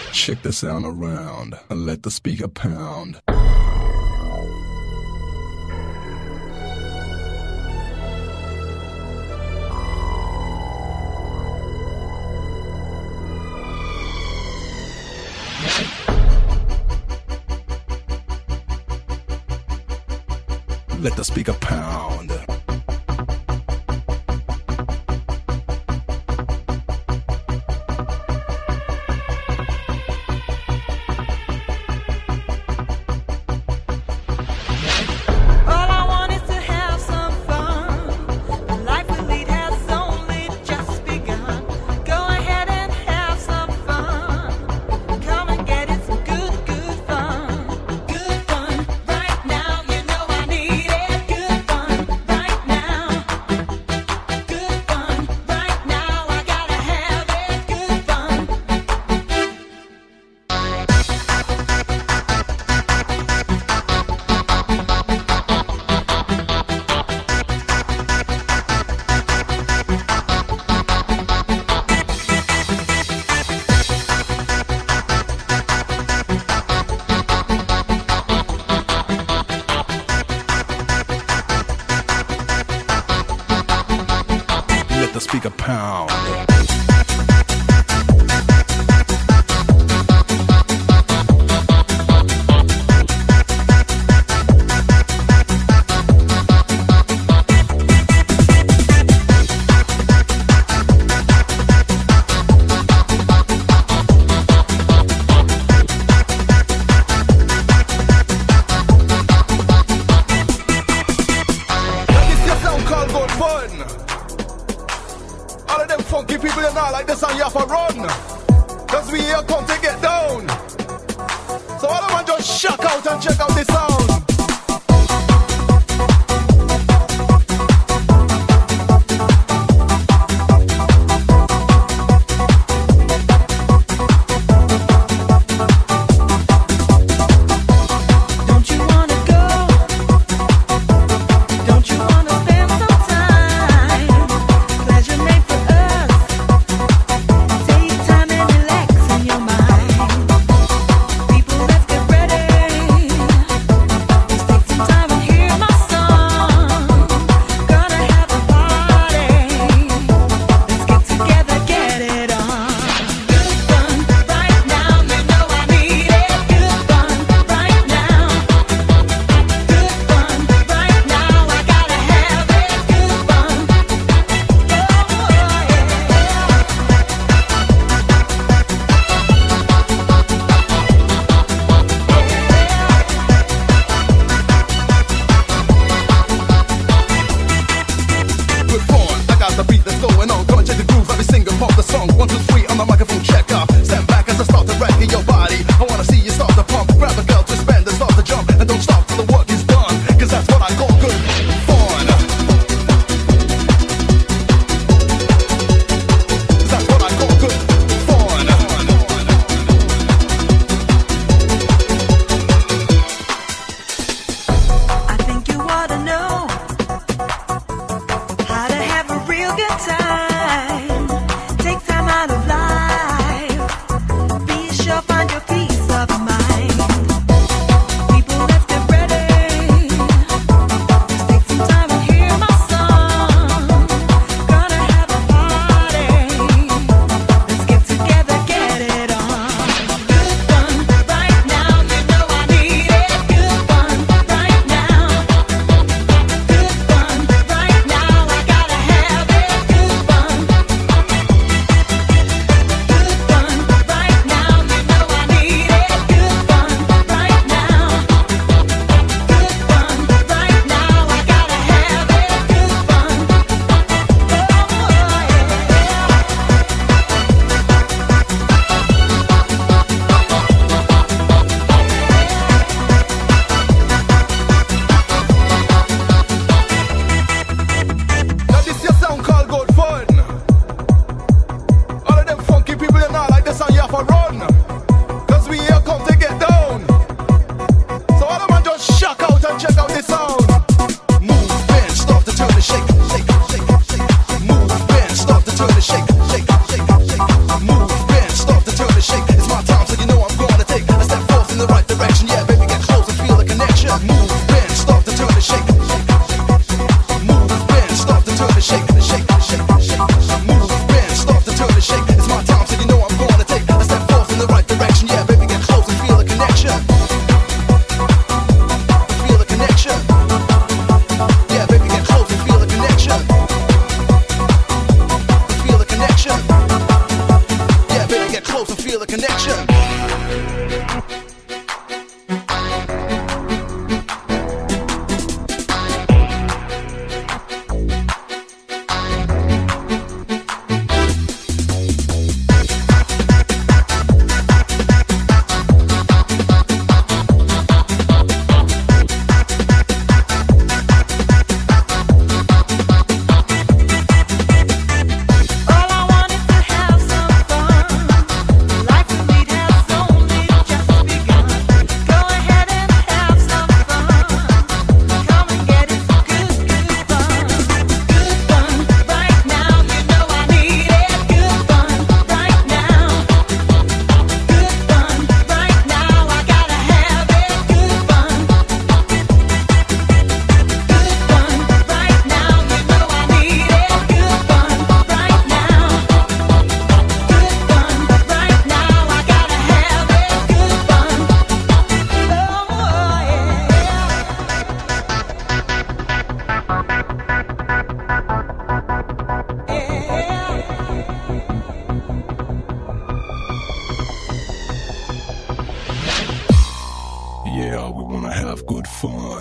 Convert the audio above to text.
Shake the sound around and let the speaker pound. Let the speaker pound. Speaker pound. Funky people are not like the song you have to run, cause we here come to get down. So all of them just shock out and check out the sound. Turn the shake, shake, shake, shake. Move, bend, start to turn the shake. It's my time, so you close and feel the connection. Yeah, we wanna have good fun.